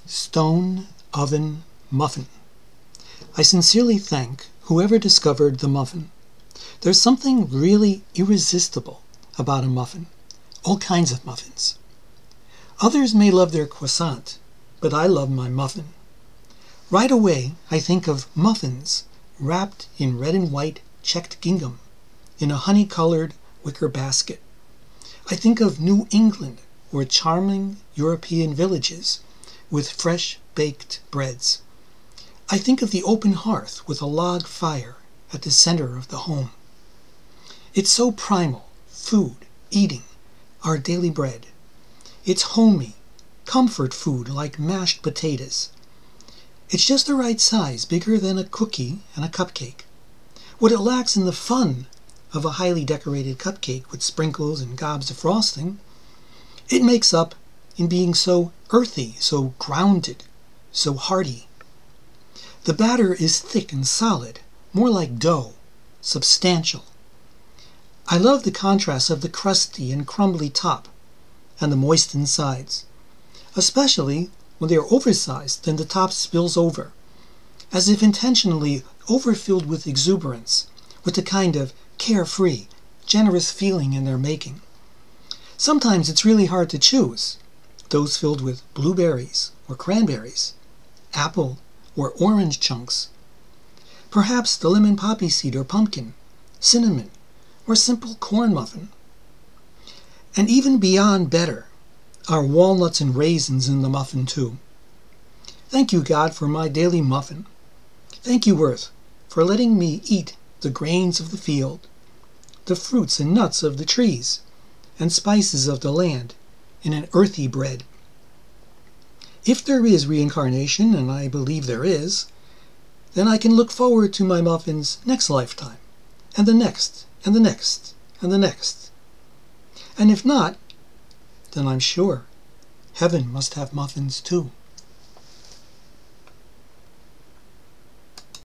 Stone Oven Muffin. I sincerely thank whoever discovered the muffin. There's something really irresistible about a muffin. All kinds of muffins. Others may love their croissant, but I love my muffin. Right away, I think of muffins wrapped in red and white checked gingham in a honey-colored wicker basket. I think of New England or charming European villages with fresh baked breads. I think of the open hearth with a log fire at the center of the home. It's so primal, food, eating, our daily bread. It's homey, comfort food like mashed potatoes. It's just the right size, bigger than a cookie and a cupcake. What it lacks in the fun of a highly decorated cupcake with sprinkles and gobs of frosting, it makes up in being so earthy, so grounded, so hearty. The batter is thick and solid, more like dough, substantial. I love the contrast of the crusty and crumbly top and the moistened sides, especially when they are oversized and the top spills over, as if intentionally overfilled with exuberance, with a kind of carefree, generous feeling in their making. Sometimes it's really hard to choose, those filled with blueberries or cranberries, apple or orange chunks, perhaps the lemon poppy seed or pumpkin, cinnamon, or simple corn muffin. And even beyond better are walnuts and raisins in the muffin too. Thank you, God, for my daily muffin. Thank you, Earth, for letting me eat the grains of the field, the fruits and nuts of the trees, and spices of the land in an earthy bread. If there is reincarnation, and I believe there is, then I can look forward to my muffins next lifetime, and the next, and the next, and the next. And if not, then I'm sure heaven must have muffins too.